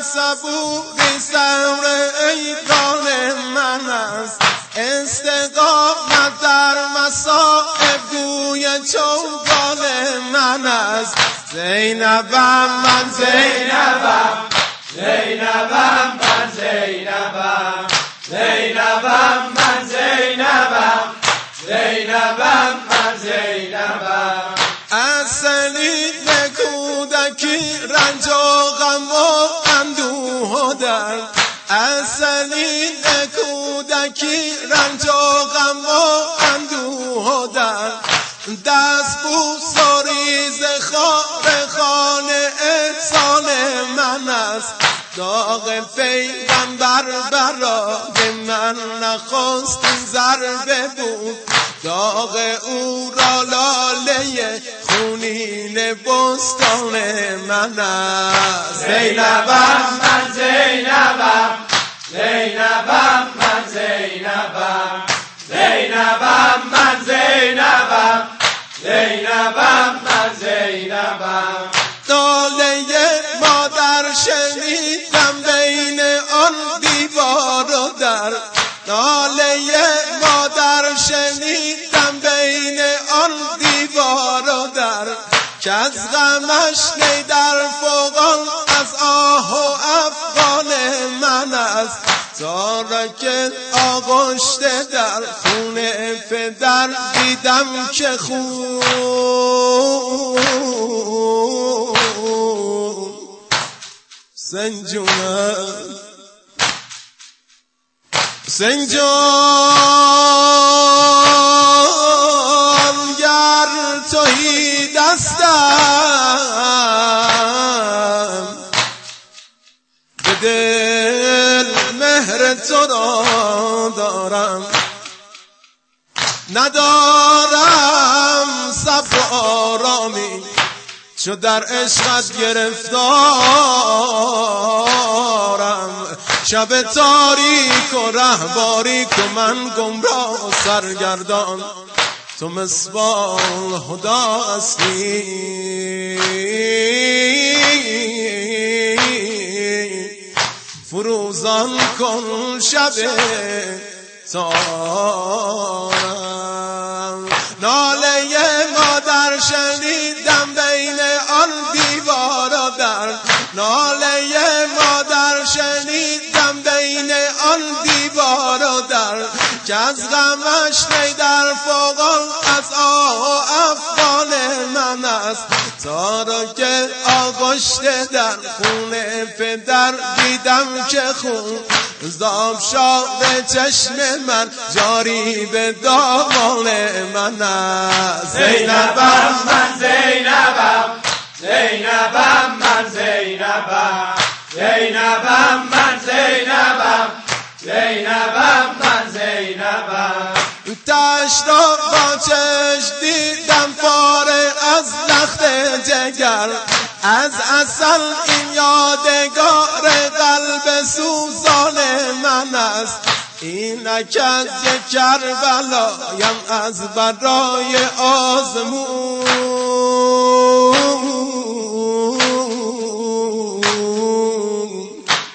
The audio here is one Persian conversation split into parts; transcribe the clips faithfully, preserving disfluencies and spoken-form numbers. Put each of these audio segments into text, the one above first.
صبوری صبر ایقان من است، استقامت در مصائب گوی چوگان من است. زینبم من زینبم، زینبم من زینبم، زینبم من زینبم، زینبم من زینبم. از سنین کودکی رنج و غم و اندوه و درد، از سنین کودکی رنج و غم و اندوه و درد، دست بوس و ریز خار خانه احسان من است. داغ پیغمبر برای من نخستین ضربه بود، داغ او را لاله خونین بستان من است. زینبم من زینبم، زینبم من زینبم، زینبم من زینبم، زینبم من زینبم. ناله مادر شنیدم بین آن دیوار و در، ناله مادر شنیدم بین آن دیوار و در، که از غمش نی در فغان از آه و افغان من است. زارا که آغشته در خون پدر دیدم که خون سنجون سنجون گر تویی دستم به دل مهر تو را دارم، ندارم صبر و آرامی چو در عشقت گرفتارم. شب تاریک و ره باریک و من گمراه و سرگردان، تو مصباح هدا هستی. فروزان کن شب تارم. ناله مادر شنیدم بین آن دیوار و در، ناله مادر شنیدم بین آن دیوار و در، که از غمش نی در فغان از آه و افغان من است. زارا که آغشته در خون پدر دیدم که خون زاب شاد چشم من جاری به دامان من است. زینبم من زینبم، زینبم من زینبم، زینبم من زینبم، زینبم من زینبم. تشت را با چشم دیدم فارغ از لخت جگر، از اصل این یادگار قلب سوزان من است. اینک از یک کربلایم از برای آزمون،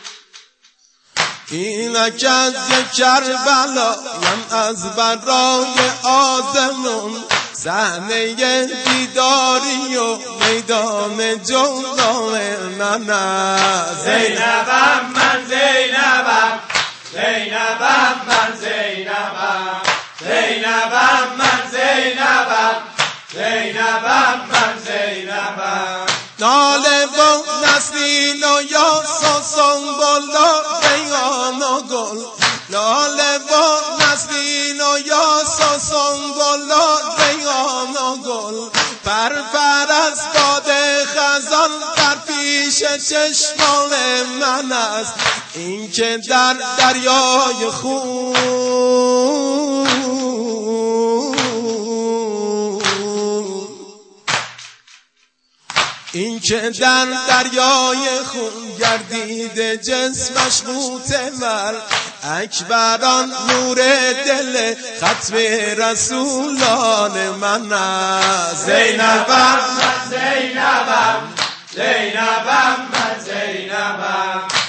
اینک از یک کربلایم از برای آزمون، صحنه دیداری و میدان جولان من است. زینبم من زینبم، زینبم من زینبم، زینبم من زینبم، زینبم من زینبم. ناله و نسرین و یاس و سنبل و ریحان و گل، ناله و نسرین و یاس و سنبل و ریحان و گل، پرپر از باد خزان در پیش چشمان من است. این که در دریای خون این که در دریای خون گردیده جسمش متمر، اکبران نور دل ختم رسولان من است. زینبم من زینبم، زینبم من زینبم،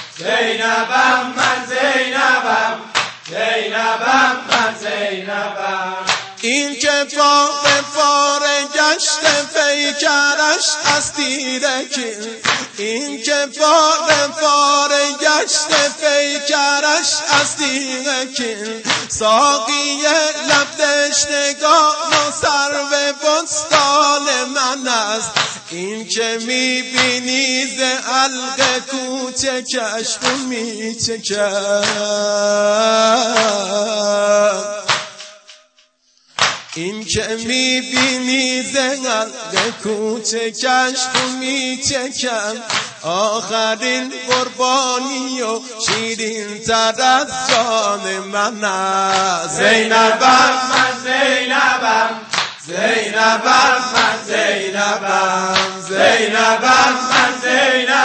زینبم من زینبم زینبم من زینبم این که فاق فار گشت پیکرش از تیرکی این که فاق فار گشت پیکرش از تیرکی ساقی لب تشنگان و سرو بستان من است این که میبینی ز حلق کوچکش خون میچکد این که میبینی ز حلق کوچکش خون میچکد آخرین قربانی و شیرین تر از جان من است زینبم من زینبم زینبم من زینبم زینبم من زینبم